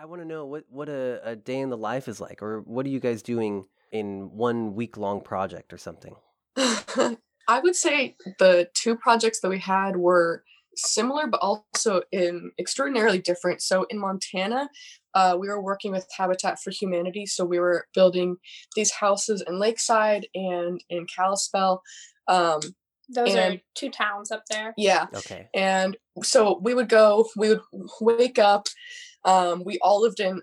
I want to know what a day in the life is like, or what are you guys doing in 1 week long project or something? I would say the two projects that we had were similar, but also in extraordinarily different. So in Montana, we were working with Habitat for Humanity. So we were building these houses in Lakeside and in Kalispell. Um, Those are and two towns up there. yeah, Okay. and so we would wake up. We all lived in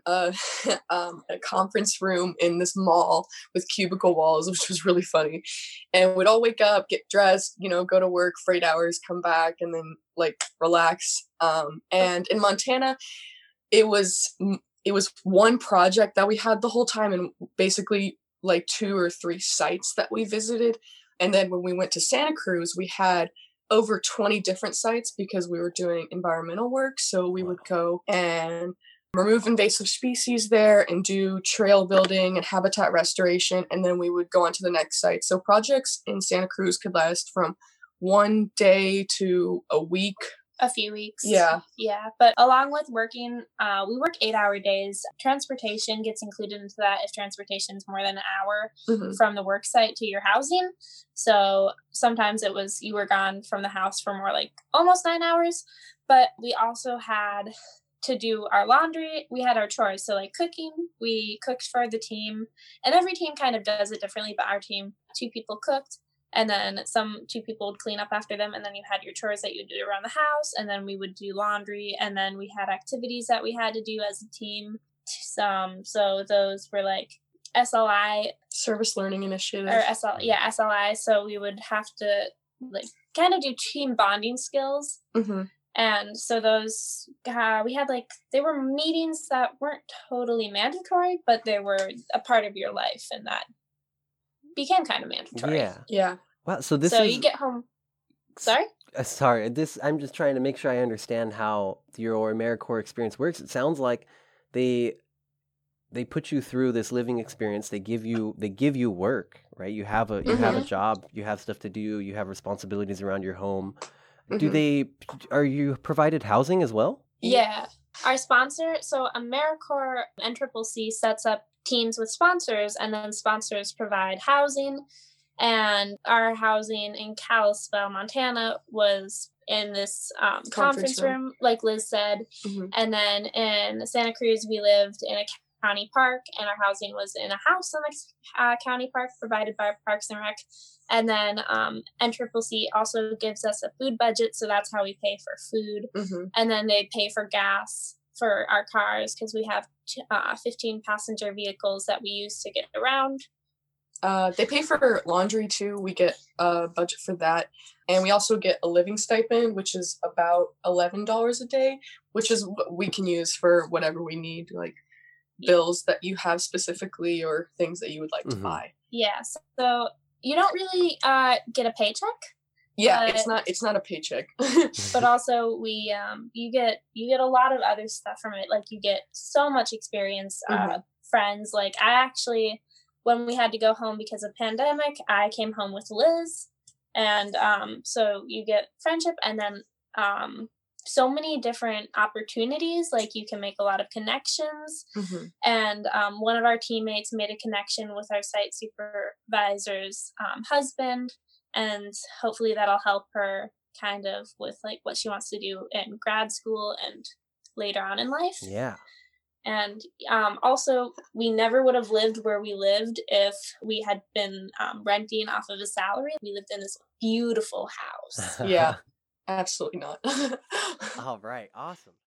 a conference room in this mall with cubicle walls, which was really funny. And we'd all wake up, get dressed, go to work for 8 hours, come back, and then like relax. And in Montana, it was it was one project that we had the whole time, and basically like 2 or 3 sites that we visited. And then when we went to Santa Cruz, we had over 20 different sites because we were doing environmental work. So we would go and remove invasive species there and do trail building and habitat restoration. And then we would go on to the next site. So projects in Santa Cruz could last from 1 day to a week. A few weeks. Yeah. Yeah. But along with working, we work 8-hour days. Transportation gets included into that if transportation is more than an hour from the work site to your housing. So sometimes it was you were gone from the house for more like almost 9 hours. But we also had to do our laundry. We had our chores. So like cooking, we cooked for the team. And every team kind of does it differently. But our team, 2 people cooked. And then 2 people would clean up after them. And then you had your chores that you would do around the house. And then we would do laundry. And then we had activities that we had to do as a team. So those were like SLI. Service Learning Initiative. Or SLI. So we would have to like kind of do team bonding skills. Mm-hmm. And so those, we had like, they were meetings that weren't totally mandatory, but they were a part of your life. And that became kind of mandatory. Yeah. Wow. So this so is... you get home. Sorry? Sorry. I'm just trying to make sure I understand how your AmeriCorps experience works. It sounds like they put you through this living experience. They give you work, right? You have a job. You have stuff to do. You have responsibilities around your home. Are you provided housing as well? Yeah. Our sponsor, so AmeriCorps NCCC sets up teams with sponsors, and then sponsors provide housing. And our housing in Kalispell, Montana, was in this conference room, like Liz said. Mm-hmm. And then in Santa Cruz, we lived in a county park, and our housing was in a house in the county park provided by Parks and Rec. And then NCCC also gives us a food budget, so that's how we pay for food. Mm-hmm. And then they pay for gas for our cars because we have 15 passenger vehicles that we use to get around. They pay for laundry too. We get a budget for that. And we also get a living stipend, which is about $11 a day, which is what we can use for whatever we need, like bills that you have specifically or things that you would like to buy. Yeah. So you don't really get a paycheck. Yeah, it's not a paycheck. But also you get a lot of other stuff from it. Like you get so much experience, friends. Like I actually, when we had to go home because of pandemic, I came home with Liz. And so you get friendship, and then so many different opportunities. Like you can make a lot of connections. Mm-hmm. And one of our teammates made a connection with our site supervisor's husband. And hopefully that'll help her kind of with like what she wants to do in grad school and later on in life. Yeah. And also, we never would have lived where we lived if we had been renting off of a salary. We lived in this beautiful house. Yeah, absolutely not. All right. Awesome.